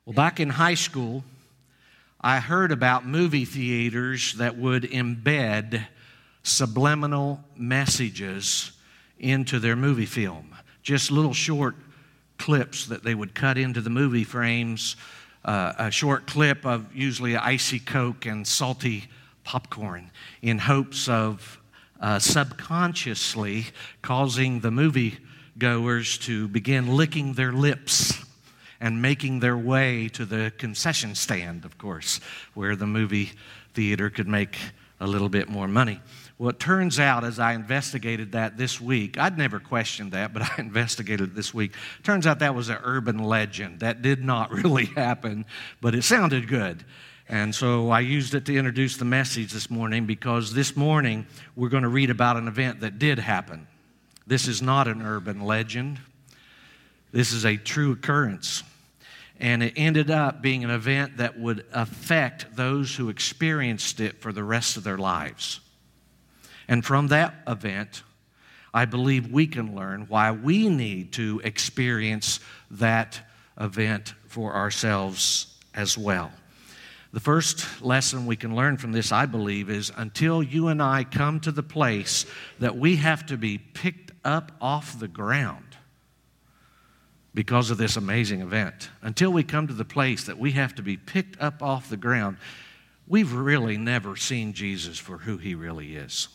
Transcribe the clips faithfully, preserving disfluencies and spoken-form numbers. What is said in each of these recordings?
Well, back in high school, I heard about movie theaters that would embed subliminal messages into their movie film. Just little short clips that they would cut into the movie frames, uh, a short clip of usually icy Coke and salty popcorn in hopes of uh, subconsciously causing the movie goers to begin licking their lips and making their way to the concession stand, of course, where the movie theater could make a little bit more money. Well, it turns out, as I investigated that this week, I'd never questioned that, but I investigated it this week. Turns out that was an urban legend. That did not really happen, but it sounded good. And so I used it to introduce the message this morning, because this morning we're going to read about an event that did happen. This is not an urban legend. This is a true occurrence. And it ended up being an event that would affect those who experienced it for the rest of their lives. And from that event, I believe we can learn why we need to experience that event for ourselves as well. The first lesson we can learn from this, I believe, is until you and I come to the place that we have to be picked up off the ground because of this amazing event, until we come to the place that we have to be picked up off the ground, we've really never seen Jesus for who he really is.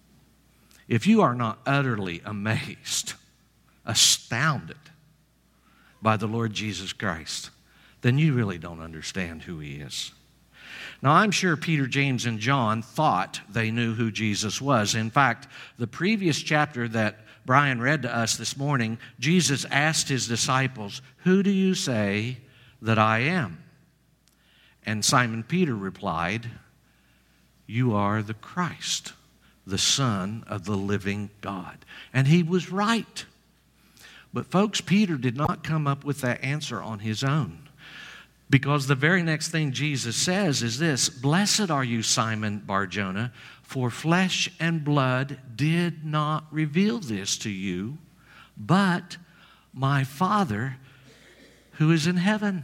If you are not utterly amazed, astounded by the Lord Jesus Christ, then you really don't understand who he is. Now, I'm sure Peter, James, and John thought they knew who Jesus was. In fact, the previous chapter that Brian read to us this morning, Jesus asked his disciples, "Who do you say that I am?" And Simon Peter replied, "You are the Christ, the Son of the living God." And he was right. But folks, Peter did not come up with that answer on his own. Because the very next thing Jesus says is this: "Blessed are you, Simon Bar-Jonah, for flesh and blood did not reveal this to you, but my Father who is in heaven."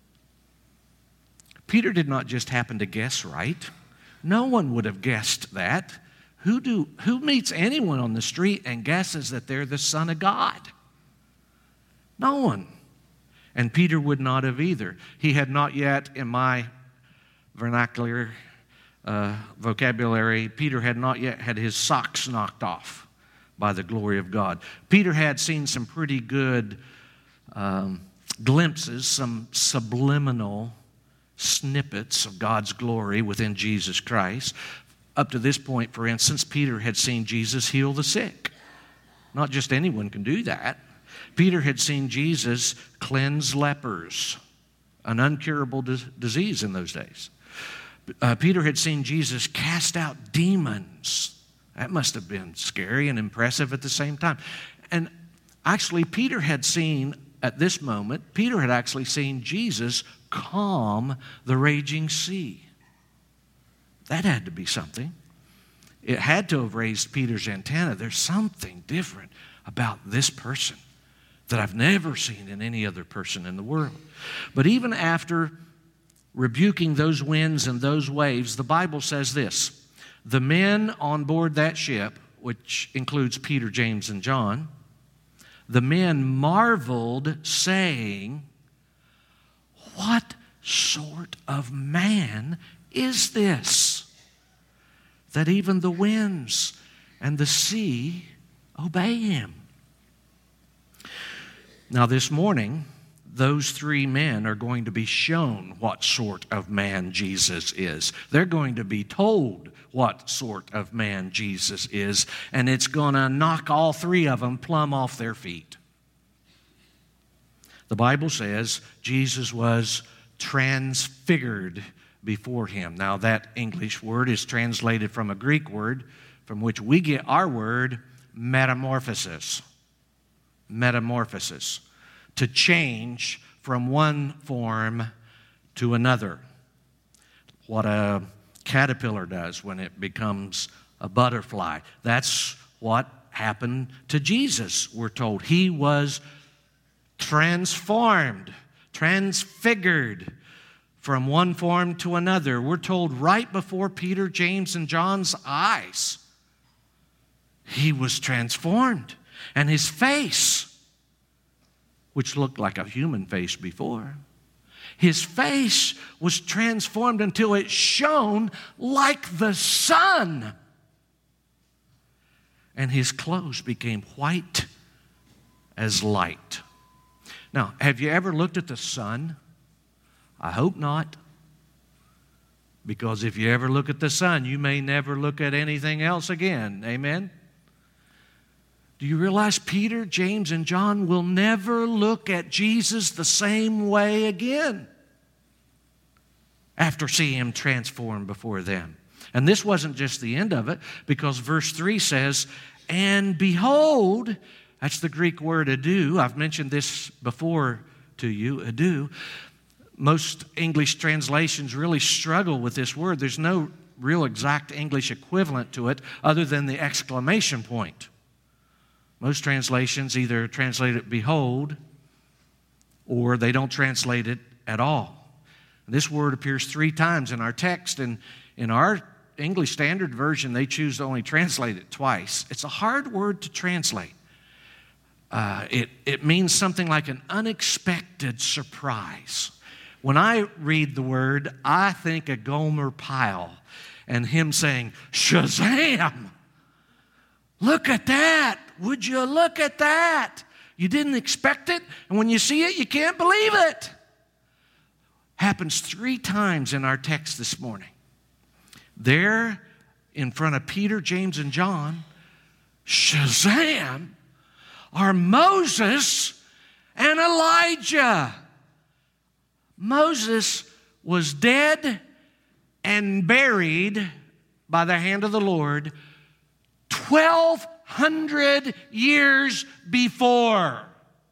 Peter did not just happen to guess right. No one would have guessed that. Who do who meets anyone on the street and guesses that they're the Son of God? No one. And Peter would not have either. He had not yet, in my vernacular uh, vocabulary, Peter had not yet had his socks knocked off by the glory of God. Peter had seen some pretty good um, glimpses, some subliminal snippets of God's glory within Jesus Christ. Up to this point, for instance, Peter had seen Jesus heal the sick. Not just anyone can do that. Peter had seen Jesus cleanse lepers, an uncurable dis- disease in those days. Uh, Peter had seen Jesus cast out demons. That must have been scary and impressive at the same time. And actually, Peter had seen, at this moment, Peter had actually seen Jesus calm the raging sea. That had to be something. It had to have raised Peter's antenna. There's something different about this person that I've never seen in any other person in the world. But even after rebuking those winds and those waves, the Bible says this: the men on board that ship, which includes Peter, James, and John, the men marveled, saying, "What sort of man is this, that even the winds and the sea obey him?" Now, this morning, those three men are going to be shown what sort of man Jesus is. They're going to be told what sort of man Jesus is, and it's going to knock all three of them plumb off their feet. The Bible says Jesus was transfigured before him. Now, that English word is translated from a Greek word from which we get our word metamorphosis. Metamorphosis. To change from one form to another. What a caterpillar does when it becomes a butterfly. That's what happened to Jesus, we're told. He was transformed transfigured from one form to another. We're told right before Peter, James, and John's eyes, he was transformed. And his face, which looked like a human face before, his face was transformed until it shone like the sun. And his clothes became white as light. Now, have you ever looked at the sun? I hope not. Because if you ever look at the sun, you may never look at anything else again. Amen? Do you realize Peter, James, and John will never look at Jesus the same way again after seeing him transformed before them? And this wasn't just the end of it, because verse three says, and behold, that's the Greek word ado. I've mentioned this before to you, ado. Most English translations really struggle with this word. There's no real exact English equivalent to it other than the exclamation point. Most translations either translate it behold, or they don't translate it at all. This word appears three times in our text, and in our English Standard Version, they choose to only translate it twice. It's a hard word to translate. Uh, it, it means something like an unexpected surprise. When I read the word, I think of Gomer Pyle and him saying, Shazam! Look at that! Would you look at that? You didn't expect it, and when you see it, you can't believe it. Happens three times in our text this morning. There, in front of Peter, James, and John, Shazam, are Moses and Elijah. Moses was dead and buried by the hand of the Lord twelve hundred years before.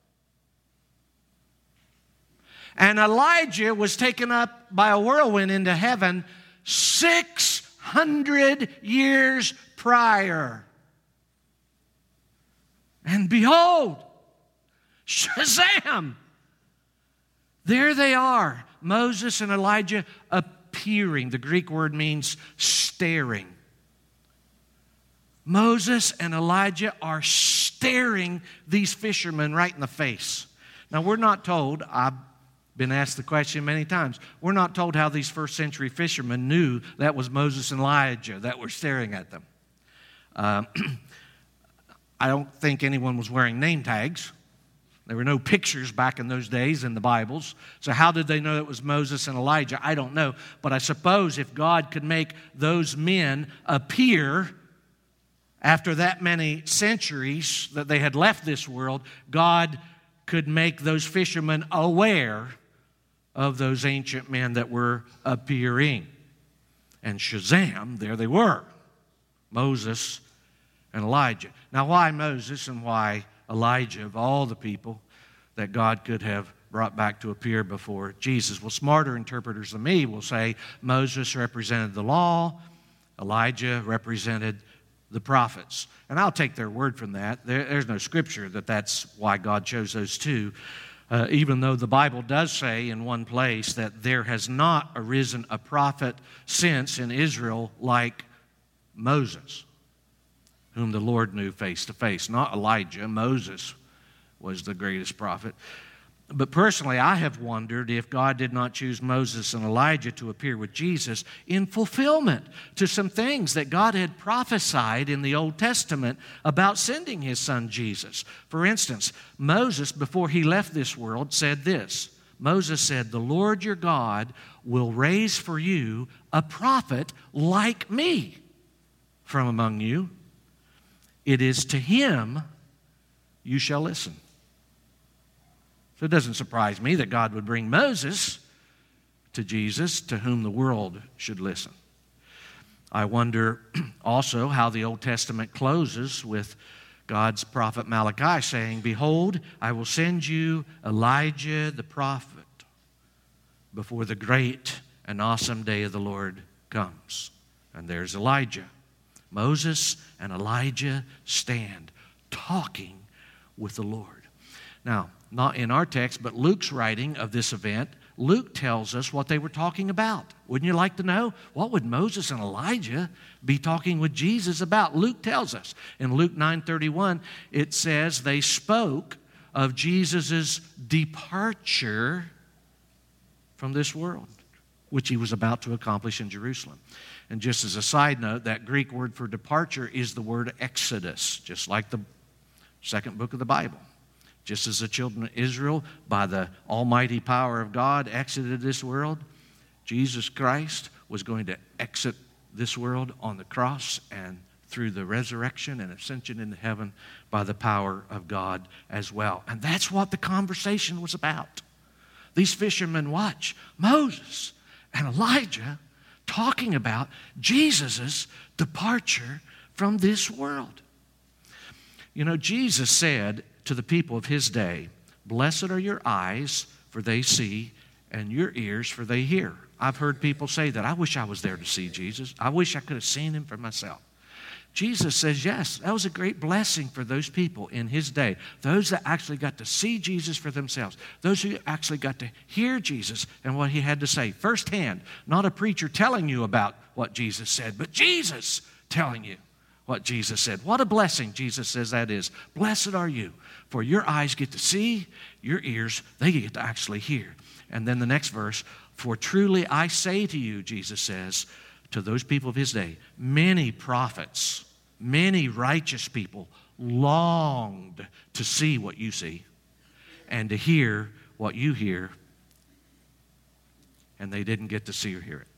And Elijah was taken up by a whirlwind into heaven six hundred years prior. And behold, Shazam! There they are, Moses and Elijah appearing. The Greek word means staring. Moses and Elijah are staring these fishermen right in the face. Now, we're not told, I've been asked the question many times, we're not told how these first century fishermen knew that was Moses and Elijah that were staring at them. Um, I don't think anyone was wearing name tags. There were no pictures back in those days in the Bibles. So how did they know it was Moses and Elijah? I don't know. But I suppose if God could make those men appear after that many centuries that they had left this world, God could make those fishermen aware of those ancient men that were appearing. And Shazam, there they were, Moses and Elijah. Now, why Moses and why Elijah, of all the people that God could have brought back to appear before Jesus? Well, smarter interpreters than me will say Moses represented the law, Elijah represented the prophets. And I'll take their word from that. There, there's no scripture that that's why God chose those two, uh, even though the Bible does say in one place that there has not arisen a prophet since in Israel like Moses, whom the Lord knew face to face. Not Elijah. Moses was the greatest prophet. But personally, I have wondered if God did not choose Moses and Elijah to appear with Jesus in fulfillment to some things that God had prophesied in the Old Testament about sending his son Jesus. For instance, Moses, before he left this world, said this. Moses said, "The Lord your God will raise for you a prophet like me from among you. It is to him you shall listen." So it doesn't surprise me that God would bring Moses to Jesus, to whom the world should listen. I wonder also how the Old Testament closes with God's prophet Malachi saying, "Behold, I will send you Elijah the prophet before the great and awesome day of the Lord comes." And there's Elijah. Moses and Elijah stand talking with the Lord. Now, not in our text, but Luke's writing of this event, Luke tells us what they were talking about. Wouldn't you like to know? What would Moses and Elijah be talking with Jesus about? Luke tells us. In Luke nine thirty-one, it says they spoke of Jesus' departure from this world, which he was about to accomplish in Jerusalem. And just as a side note, that Greek word for departure is the word exodus, just like the second book of the Bible. Just as the children of Israel, by the almighty power of God, exited this world, Jesus Christ was going to exit this world on the cross and through the resurrection and ascension into heaven by the power of God as well. And that's what the conversation was about. These fishermen watch Moses and Elijah talking about Jesus' departure from this world. You know, Jesus said to the people of his day, "Blessed are your eyes, for they see, and your ears, for they hear." I've heard people say that. I wish I was there to see Jesus. I wish I could have seen him for myself. Jesus says, yes, that was a great blessing for those people in his day. Those that actually got to see Jesus for themselves. Those who actually got to hear Jesus and what he had to say firsthand. Not a preacher telling you about what Jesus said, but Jesus telling you what Jesus said. What a blessing Jesus says that is. Blessed are you, for your eyes get to see, your ears, they get to actually hear. And then the next verse, for truly I say to you, Jesus says, to those people of his day, many prophets, many righteous people longed to see what you see and to hear what you hear, and they didn't get to see or hear it.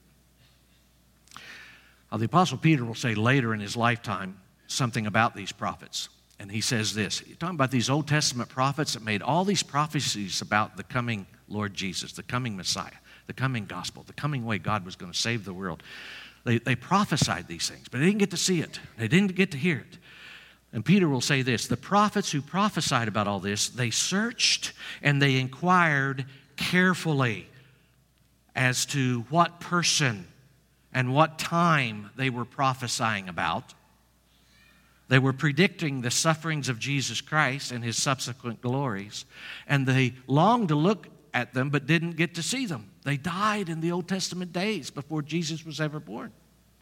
Now, the Apostle Peter will say later in his lifetime something about these prophets. And he says this, he's talking about these Old Testament prophets that made all these prophecies about the coming Lord Jesus, the coming Messiah, the coming gospel, the coming way God was going to save the world. They, they prophesied these things, but they didn't get to see it. They didn't get to hear it. And Peter will say this, the prophets who prophesied about all this, they searched and they inquired carefully as to what person and what time they were prophesying about. They were predicting the sufferings of Jesus Christ and his subsequent glories, and they longed to look at them but didn't get to see them. They died in the Old Testament days before Jesus was ever born.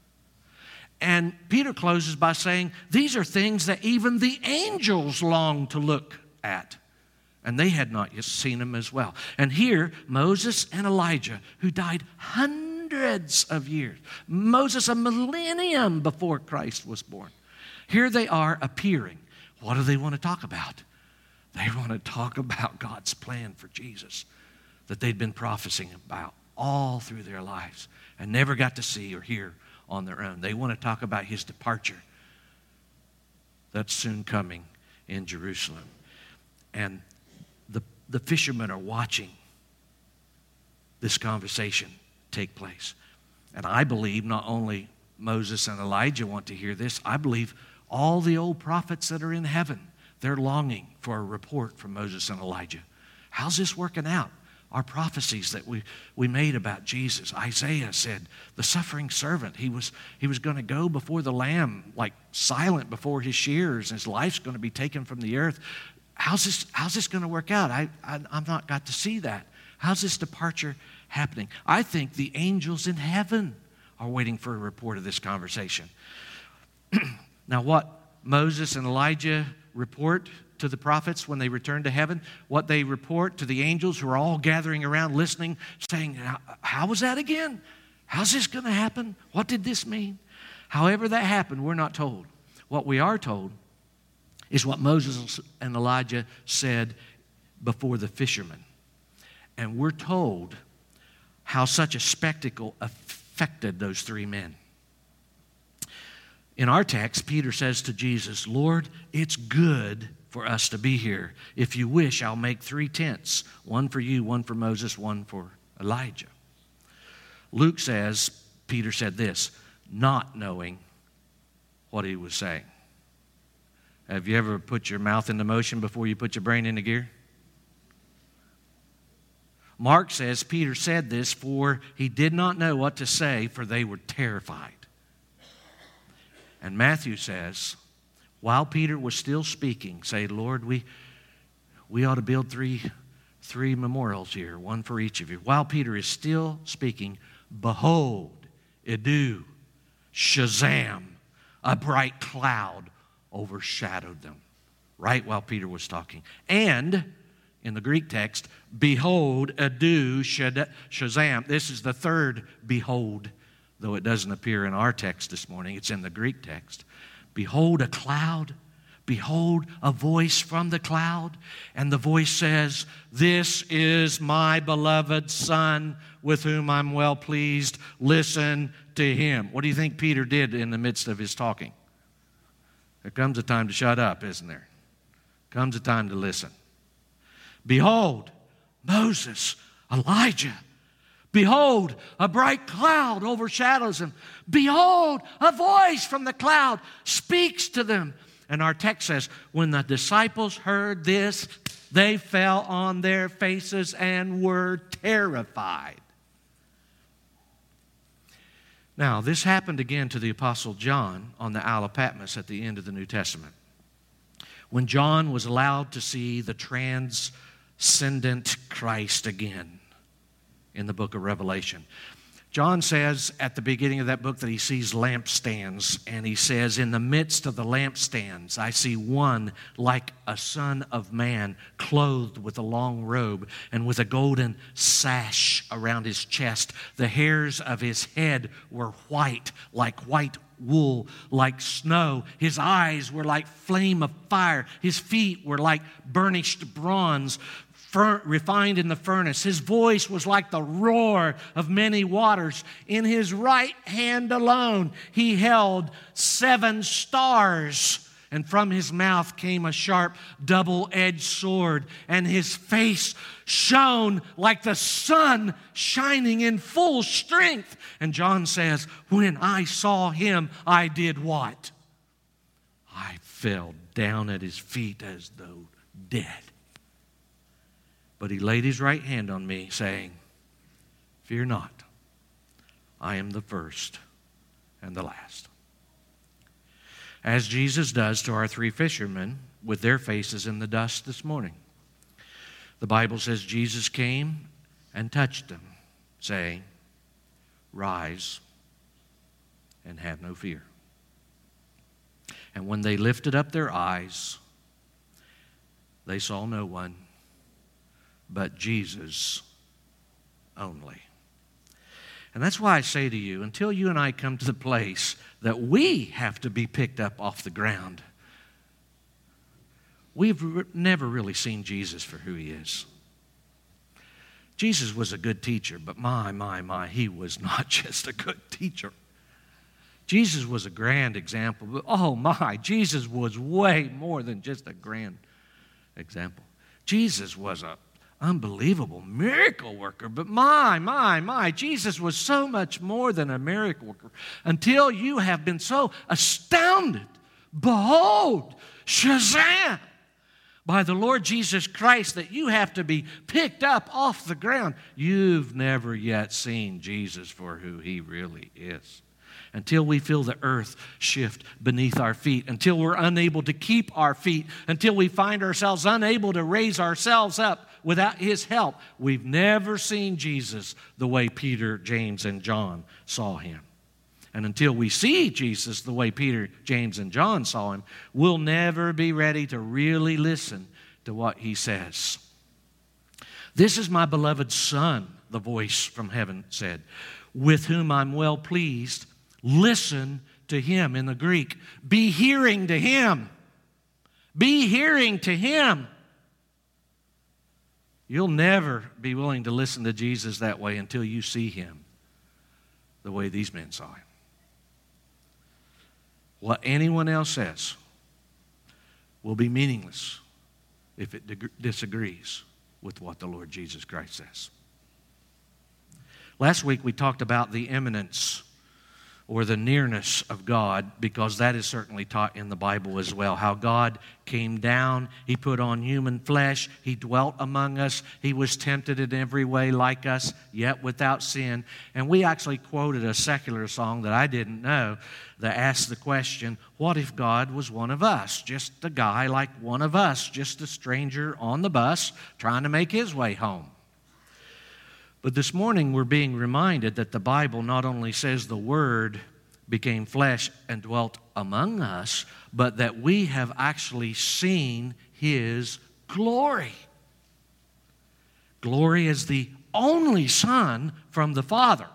And Peter closes by saying, these are things that even the angels long to look at. And they had not yet seen them as well. And here, Moses and Elijah, who died hundreds of years, Moses a millennium before Christ was born. Here they are appearing. What do they want to talk about? They want to talk about God's plan for Jesus that they'd been prophesying about all through their lives and never got to see or hear on their own. They want to talk about his departure that's soon coming in Jerusalem. And the, the fishermen are watching this conversation take place. And I believe not only Moses and Elijah want to hear this, I believe all the old prophets that are in heaven, they're longing for a report from Moses and Elijah. How's this working out? Our prophecies that we, we made about Jesus. Isaiah said, the suffering servant, he was, he was going to go before the Lamb, like silent before his shears, and his life's going to be taken from the earth. How's this, how's this going to work out? I, I, I've not got to see that. How's this departure happening? I think the angels in heaven are waiting for a report of this conversation. Now, what Moses and Elijah report to the prophets when they return to heaven, what they report to the angels who are all gathering around listening, saying, how, how was that again? How's this going to happen? What did this mean? However that happened, we're not told. What we are told is what Moses and Elijah said before the fishermen. And we're told how such a spectacle affected those three men. In our text, Peter says to Jesus, Lord, it's good for us to be here. If you wish, I'll make three tents, one for you, one for Moses, one for Elijah. Luke says, Peter said this, not knowing what he was saying. Have you ever put your mouth into motion before you put your brain into gear? Mark says Peter said this, for he did not know what to say, for they were terrified. And Matthew says, while Peter was still speaking, say, Lord, we, we ought to build three, three memorials here, one for each of you. While Peter is still speaking, behold, Edu, Shazam, a bright cloud overshadowed them, right while Peter was talking. And in the Greek text, behold, Edu, Shazam. This is the third behold, though it doesn't appear in our text this morning. It's in the Greek text. Behold a cloud. Behold a voice from the cloud. And the voice says, this is my beloved Son with whom I'm well pleased. Listen to him. What do you think Peter did in the midst of his talking? There comes a time to shut up, isn't there? Comes a time to listen. Behold, Moses, Elijah. Behold, a bright cloud overshadows them. Behold, a voice from the cloud speaks to them. And our text says, when the disciples heard this, they fell on their faces and were terrified. Now, this happened again to the Apostle John on the Isle of Patmos at the end of the New Testament. When John was allowed to see the transcendent Christ again in the book of Revelation. John says at the beginning of that book that he sees lampstands, and he says, in the midst of the lampstands, I see one like a son of man, clothed with a long robe and with a golden sash around his chest. The hairs of his head were white, like white wool, like snow. His eyes were like flame of fire. His feet were like burnished bronze, refined in the furnace. His voice was like the roar of many waters. In his right hand alone he held seven stars, and from his mouth came a sharp double-edged sword, and his face shone like the sun shining in full strength. And John says, when I saw him, I did what? I fell down at his feet as though dead. But he laid his right hand on me, saying, fear not, I am the first and the last. As Jesus does to our three fishermen with their faces in the dust this morning. The Bible says Jesus came and touched them, saying, rise and have no fear. And when they lifted up their eyes, they saw no one but Jesus only. And that's why I say to you, until you and I come to the place that we have to be picked up off the ground, we've re- never really seen Jesus for who he is. Jesus was a good teacher, but my, my, my, he was not just a good teacher. Jesus was a grand example, but oh my, Jesus was way more than just a grand example. Jesus was a unbelievable miracle worker. But my, my, my, Jesus was so much more than a miracle worker until you have been so astounded. Behold, Shazam, by the Lord Jesus Christ, that you have to be picked up off the ground. You've never yet seen Jesus for who he really is. Until we feel the earth shift beneath our feet, until we're unable to keep our feet, until we find ourselves unable to raise ourselves up without his help, we've never seen Jesus the way Peter, James, and John saw him. And until we see Jesus the way Peter, James, and John saw him, we'll never be ready to really listen to what he says. This is my beloved Son, the voice from heaven said, with whom I'm well pleased. Listen to him. In the Greek, be hearing to him. Be hearing to him. You'll never be willing to listen to Jesus that way until you see him the way these men saw him. What anyone else says will be meaningless if it disagrees with what the Lord Jesus Christ says. Last week we talked about the imminence or the nearness of God, because that is certainly taught in the Bible as well. How God came down, He put on human flesh, He dwelt among us, He was tempted in every way like us, yet without sin. And we actually quoted a secular song that I didn't know that asked the question, what if God was one of us? Just a guy like one of us, just a stranger on the bus trying to make his way home. But this morning we're being reminded that the Bible not only says the Word became flesh and dwelt among us, but that we have actually seen His glory. Glory as the only Son from the Father,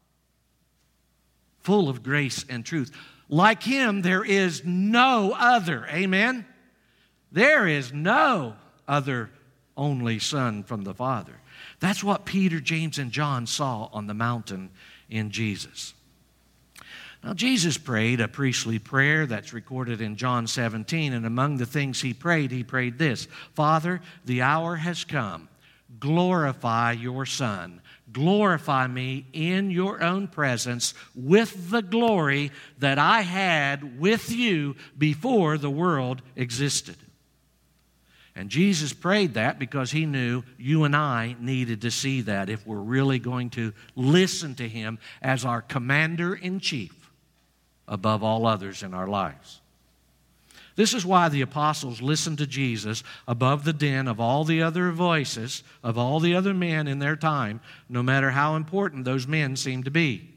full of grace and truth. Like Him, there is no other. Amen? There is no other only Son from the Father. That's what Peter, James, and John saw on the mountain in Jesus. Now, Jesus prayed a priestly prayer that's recorded in John seventeen, and among the things He prayed, He prayed this: Father, the hour has come. Glorify your Son. Glorify me in your own presence with the glory that I had with you before the world existed. And Jesus prayed that because He knew you and I needed to see that if we're really going to listen to Him as our commander-in-chief above all others in our lives. This is why the apostles listened to Jesus above the din of all the other voices, of all the other men in their time, no matter how important those men seemed to be.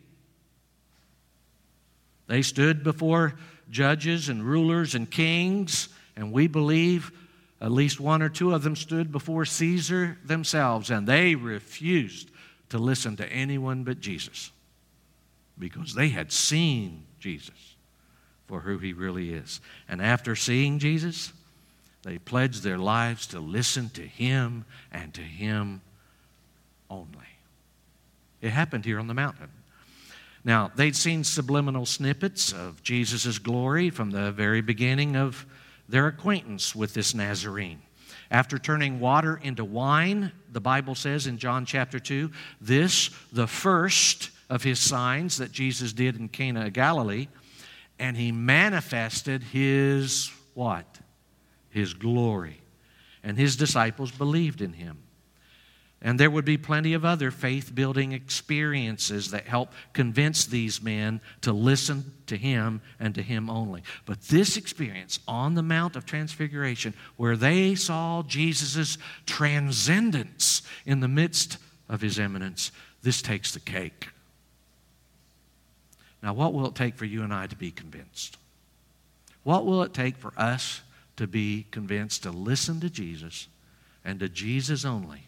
They stood before judges and rulers and kings, and we believe at least one or two of them stood before Caesar themselves, and they refused to listen to anyone but Jesus because they had seen Jesus for who He really is. And after seeing Jesus, they pledged their lives to listen to Him and to Him only. It happened here on the mountain. Now, they'd seen subliminal snippets of Jesus' glory from the very beginning of their acquaintance with this Nazarene. After turning water into wine, the Bible says in John chapter two, this, the first of His signs that Jesus did in Cana of Galilee, and He manifested His what? His glory. And His disciples believed in Him. And there would be plenty of other faith-building experiences that help convince these men to listen to Him and to Him only. But this experience on the Mount of Transfiguration, where they saw Jesus' transcendence in the midst of His eminence, this takes the cake. Now, what will it take for you and I to be convinced? What will it take for us to be convinced to listen to Jesus and to Jesus only,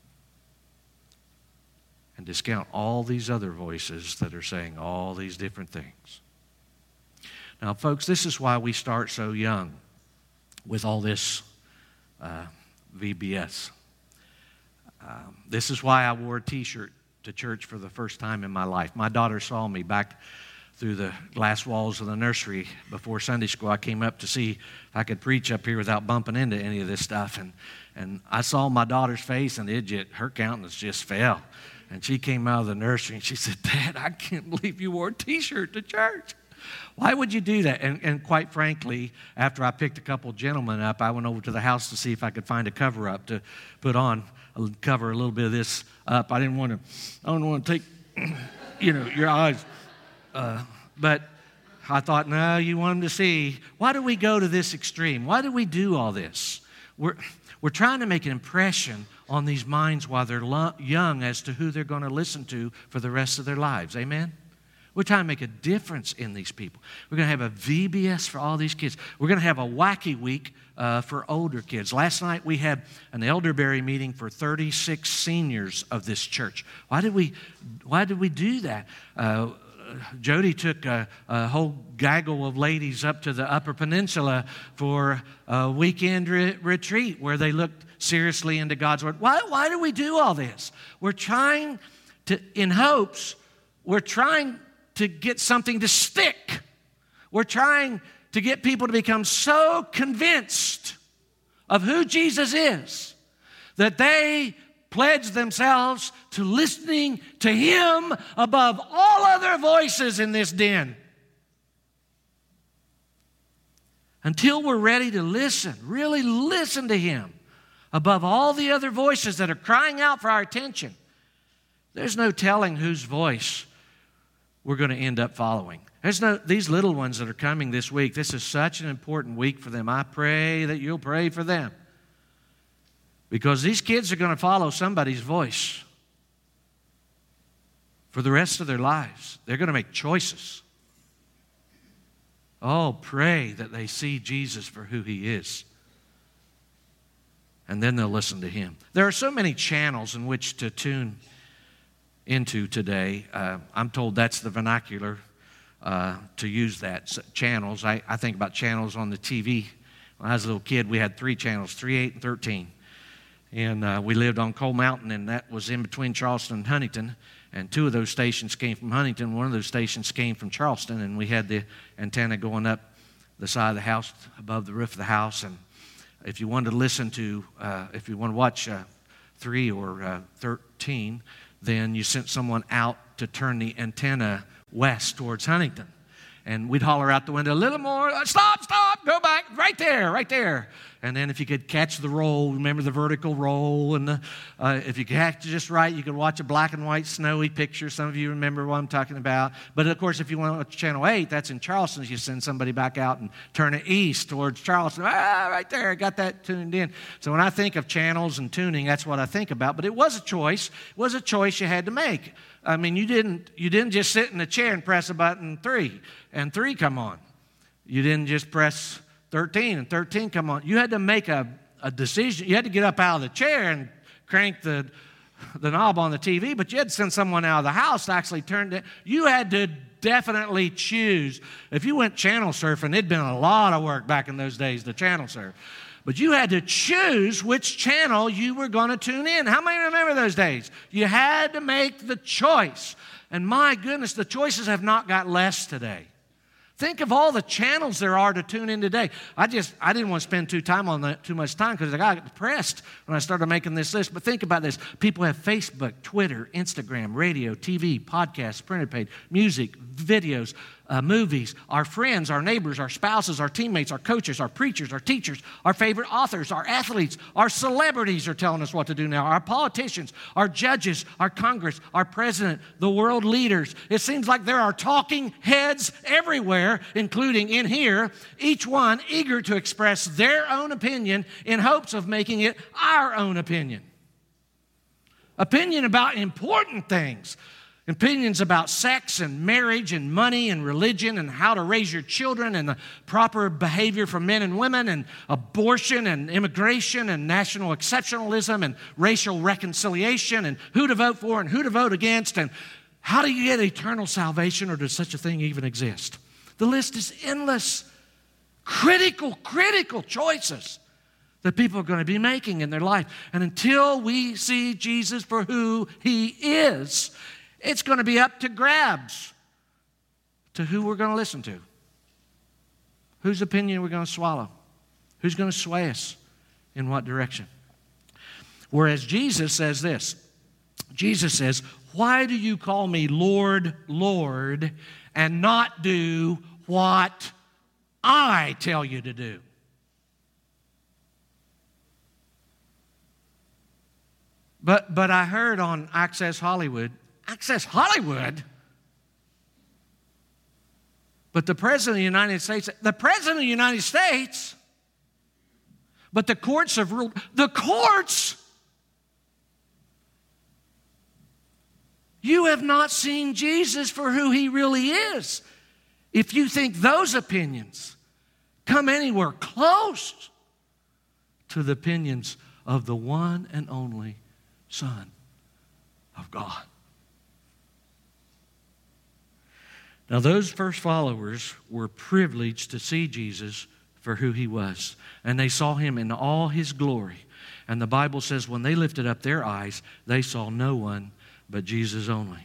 and discount all these other voices that are saying all these different things? Now, folks, this is why we start so young with all this uh, V B S. Um, this is why I wore a T-shirt to church for the first time in my life. My daughter saw me back through the glass walls of the nursery before Sunday school. I came up to see if I could preach up here without bumping into any of this stuff. And, and I saw my daughter's face, and it just, her countenance just fell. And she came out of the nursery, and she said, Dad, I can't believe you wore a T-shirt to church. Why would you do that? And, and quite frankly, after I picked a couple gentlemen up, I went over to the house to see if I could find a cover-up to put on, cover a little bit of this up. I didn't want to, I don't want to take, you know, your eyes. Uh, but I thought, no, you want them to see. Why do we go to this extreme? Why do we do all this? We're, we're trying to make an impression on these minds while they're lo- young as to who they're going to listen to for the rest of their lives. Amen? We're trying to make a difference in these people. We're going to have a V B S for all these kids. We're going to have a wacky week uh, for older kids. Last night we had an elderberry meeting for thirty-six seniors of this church. Why did we, why did we do that? Uh, Jody took a, a whole gaggle of ladies up to the Upper Peninsula for a weekend re- retreat where they looked seriously into God's Word. Why, why do we do all this? We're trying to, in hopes, we're trying to get something to stick. We're trying to get people to become so convinced of who Jesus is that they pledged themselves to listening to Him above all other voices in this den. Until we're ready to listen, really listen to Him above all the other voices that are crying out for our attention, there's no telling whose voice we're going to end up following. There's no, these little ones that are coming this week, this is such an important week for them. I pray that you'll pray for them. Because these kids are going to follow somebody's voice for the rest of their lives. They're going to make choices. Oh, pray that they see Jesus for who He is. And then they'll listen to Him. There are so many channels in which to tune into today. Uh, I'm told that's the vernacular uh, to use that. So, channels. I, I think about channels on the T V. When I was a little kid, we had three channels, three, eight, and thirteen. And uh, we lived on Coal Mountain, and that was in between Charleston and Huntington. And two of those stations came from Huntington. One of those stations came from Charleston, and we had the antenna going up the side of the house, above the roof of the house. And if you wanted to listen to, uh, if you want to watch uh, three or uh, thirteen, then you sent someone out to turn the antenna west towards Huntington. And we'd holler out the window, a little more, stop, stop, go back, right there, right there. And then if you could catch the roll, remember the vertical roll, and the, uh, if you could catch it just right, you could watch a black and white snowy picture. Some of you remember what I'm talking about. But of course, if you want to watch Channel eight, that's in Charleston. You send somebody back out and turn it east towards Charleston. Ah, right there, I got that tuned in. So when I think of channels and tuning, that's what I think about. But it was a choice. It was a choice you had to make. I mean, you didn't you didn't just sit in a chair and press a button three, and three come on. You didn't just press thirteen and thirteen come on. You had to make a, a decision. You had to get up out of the chair and crank the, the knob on the T V, but you had to send someone out of the house to actually turn it. You had to definitely choose. If you went channel surfing, it'd been a lot of work back in those days to channel surf. But you had to choose which channel you were going to tune in. How many remember those days? You had to make the choice. And my goodness, the choices have not got less today. Think of all the channels there are to tune in today. I just, I didn't want to spend too time on that, too much time because I got depressed when I started making this list. But think about this. People have Facebook, Twitter, Instagram, radio, T V, podcasts, printed page, music, videos, uh, movies, our friends, our neighbors, our spouses, our teammates, our coaches, our preachers, our teachers, our favorite authors, our athletes, our celebrities are telling us what to do now, our politicians, our judges, our Congress, our president, the world leaders. It seems like there are talking heads everywhere, including in here, each one eager to express their own opinion in hopes of making it our own opinion. Opinion about important things. Opinions about sex and marriage and money and religion and how to raise your children and the proper behavior for men and women and abortion and immigration and national exceptionalism and racial reconciliation and who to vote for and who to vote against and how do you get eternal salvation or does such a thing even exist? The list is endless. Critical, critical choices that people are going to be making in their life. And until we see Jesus for who He is, it's going to be up to grabs to who we're going to listen to. Whose opinion we're going to swallow. Who's going to sway us in what direction. Whereas Jesus says this. Jesus says, why do you call me Lord, Lord, and not do what I tell you to do? But, but I heard on Access Hollywood, Access Hollywood? But the President of the United States, the President of the United States, but the courts have ruled, the courts, you have not seen Jesus for who He really is. If you think those opinions come anywhere close to the opinions of the one and only Son of God. Now, those first followers were privileged to see Jesus for who He was. And they saw Him in all His glory. And the Bible says when they lifted up their eyes, they saw no one but Jesus only.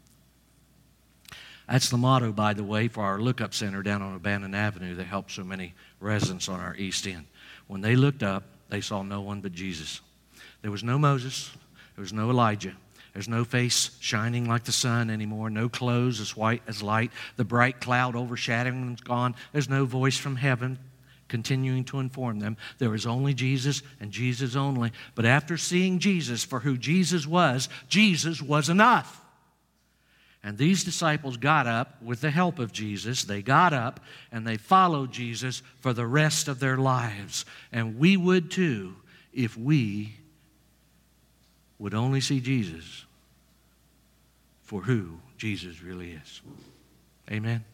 That's the motto, by the way, for our lookup center down on Abandon Avenue that helps so many residents on our East End. When they looked up, they saw no one but Jesus. There was no Moses, There's no Elijah. There's no face shining like the sun anymore, no clothes as white as light. The bright cloud overshadowing them's gone. There's no voice from heaven continuing to inform them. There is only Jesus and Jesus only. But after seeing Jesus for who Jesus was, Jesus was enough. And these disciples got up with the help of Jesus. They got up and they followed Jesus for the rest of their lives. And we would too if we would only see Jesus for who Jesus really is. Amen.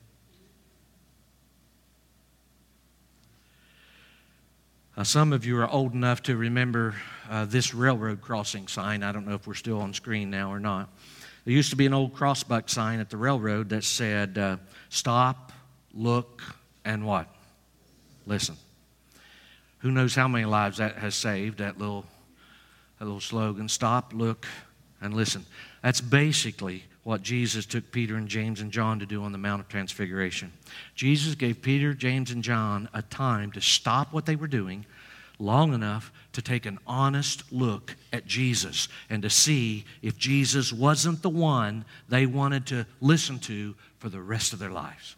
Uh, some of you are old enough to remember uh, this railroad crossing sign. I don't know if we're still on screen now or not. There used to be an old crossbuck sign at the railroad that said, uh, stop, look, and what? Listen. Who knows how many lives that has saved, that little, that little slogan, stop, look, and listen. That's basically what Jesus took Peter and James and John to do on the Mount of Transfiguration. Jesus gave Peter, James, and John a time to stop what they were doing long enough to take an honest look at Jesus and to see if Jesus wasn't the one they wanted to listen to for the rest of their lives.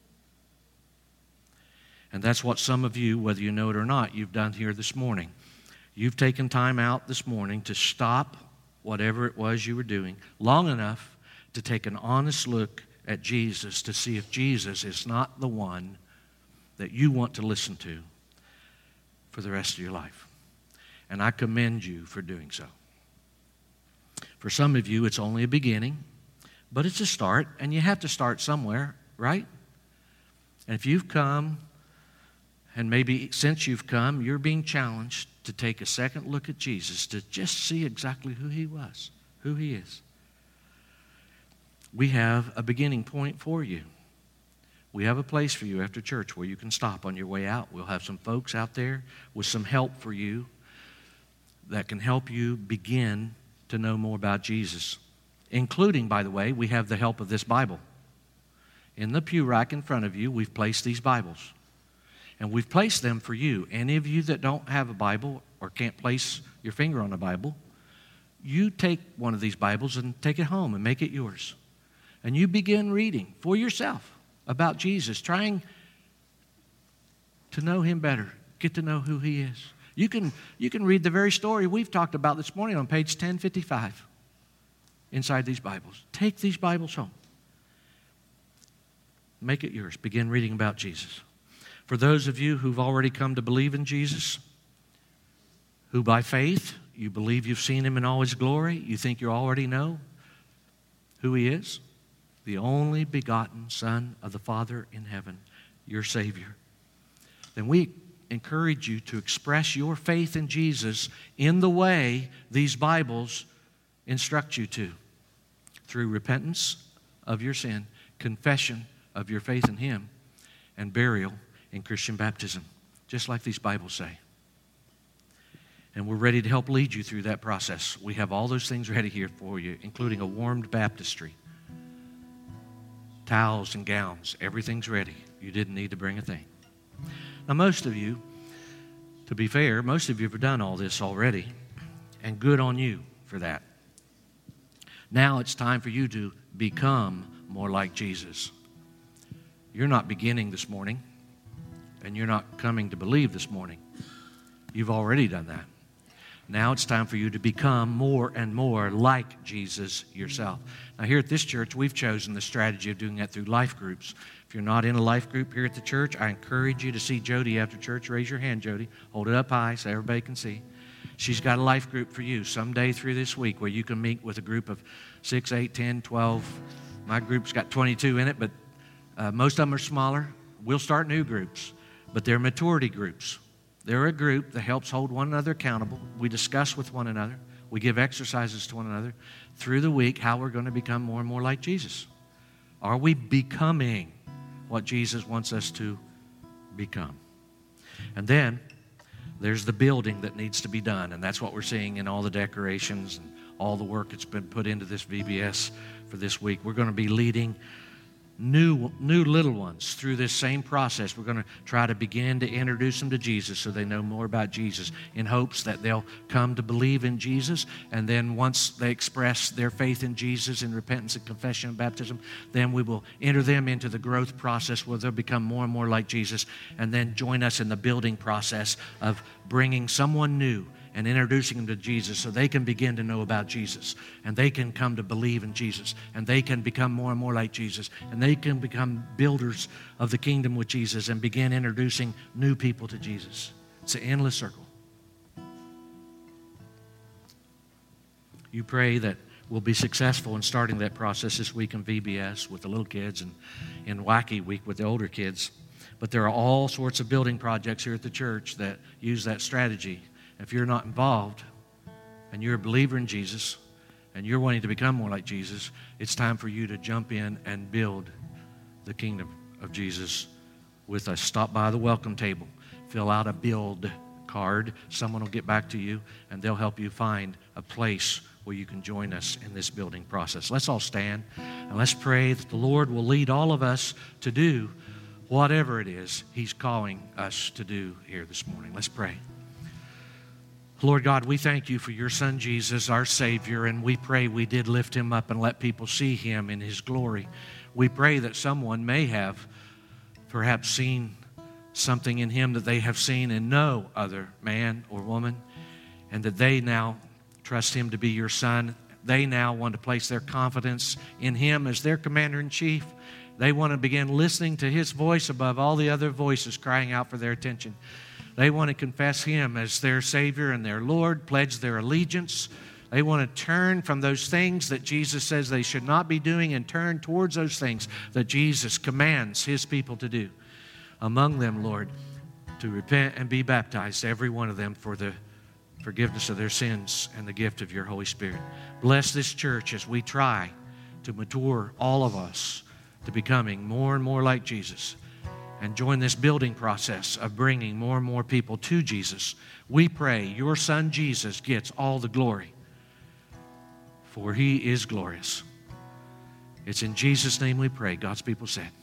And that's what some of you, whether you know it or not, you've done here this morning. You've taken time out this morning to stop whatever it was you were doing long enough to take an honest look at Jesus to see if Jesus is not the one that you want to listen to for the rest of your life. And I commend you for doing so. For some of you, it's only a beginning, but it's a start, and you have to start somewhere, right? And if you've come, and maybe since you've come, you're being challenged to take a second look at Jesus, to just see exactly who he was, who he is. We have a beginning point for you. We have a place for you after church where you can stop on your way out. We'll have some folks out there with some help for you that can help you begin to know more about Jesus. Including, by the way, we have the help of this Bible. In the pew rack in front of you, we've placed these Bibles. And we've placed them for you. Any of you that don't have a Bible or can't place your finger on a Bible, you take one of these Bibles and take it home and make it yours. And you begin reading for yourself about Jesus, trying to know him better, get to know who he is. You can, you can read the very story we've talked about this morning on page ten fifty-five inside these Bibles. Take these Bibles home. Make it yours. Begin reading about Jesus. For those of you who've already come to believe in Jesus, who by faith, you believe you've seen him in all his glory, you think you already know who he is, the only begotten Son of the Father in heaven, your Savior, then we encourage you to express your faith in Jesus in the way these Bibles instruct you to, through repentance of your sin, confession of your faith in him, and burial in Christian baptism, just like these Bibles say. And we're ready to help lead you through that process. We have all those things ready here for you, including a warmed baptistry, towels and gowns. Everything's ready. You didn't need to bring a thing. Now, most of you, to be fair, most of you have done all this already, and good on you for that. Now it's time for you to become more like Jesus. You're not beginning this morning, and you're not coming to believe this morning. You've already done that. Now it's time for you to become more and more like Jesus yourself. Now here at this church, we've chosen the strategy of doing that through life groups. If you're not in a life group here at the church, I encourage you to see Jody after church. Raise your hand, Jody. Hold it up high so everybody can see. She's got a life group for you someday through this week where you can meet with a group of six, eight, ten, twelve. My group's got twenty-two in it, but uh, most of them are smaller. We'll start new groups, but they're maturity groups. They're a group that helps hold one another accountable. We discuss with one another. We give exercises to one another through the week how we're going to become more and more like Jesus. Are we becoming what Jesus wants us to become? And then there's the building that needs to be done, and that's what we're seeing in all the decorations and all the work that's been put into this V B S for this week. We're going to be leading new, new little ones through this same process. We're going to try to begin to introduce them to Jesus so they know more about Jesus, in hopes that they'll come to believe in Jesus. And then once they express their faith in Jesus in repentance and confession and baptism, then we will enter them into the growth process where they'll become more and more like Jesus, and then join us in the building process of bringing someone new and introducing them to Jesus so they can begin to know about Jesus, and they can come to believe in Jesus, and they can become more and more like Jesus, and they can become builders of the kingdom with Jesus and begin introducing new people to Jesus. It's an endless circle. You pray that we'll be successful in starting that process this week in V B S with the little kids and in Wacky Week with the older kids. But there are all sorts of building projects here at the church that use that strategy. If you're not involved and you're a believer in Jesus and you're wanting to become more like Jesus, it's time for you to jump in and build the kingdom of Jesus with us. Stop by the welcome table. Fill out a build card. Someone will get back to you, and they'll help you find a place where you can join us in this building process. Let's all stand and let's pray that the Lord will lead all of us to do whatever it is He's calling us to do here this morning. Let's pray. Lord God, we thank you for your Son Jesus, our Savior, and we pray we did lift Him up and let people see Him in His glory. We pray that someone may have perhaps seen something in Him that they have seen in no other man or woman, and that they now trust Him to be your Son. They now want to place their confidence in Him as their Commander-in-Chief. They want to begin listening to His voice above all the other voices crying out for their attention. They want to confess Him as their Savior and their Lord, pledge their allegiance. They want to turn from those things that Jesus says they should not be doing and turn towards those things that Jesus commands His people to do. Among them, Lord, to repent and be baptized, every one of them, for the forgiveness of their sins and the gift of your Holy Spirit. Bless this church as we try to mature all of us to becoming more and more like Jesus, and join this building process of bringing more and more people to Jesus. We pray your Son Jesus gets all the glory, for He is glorious. It's in Jesus' name we pray. God's people said.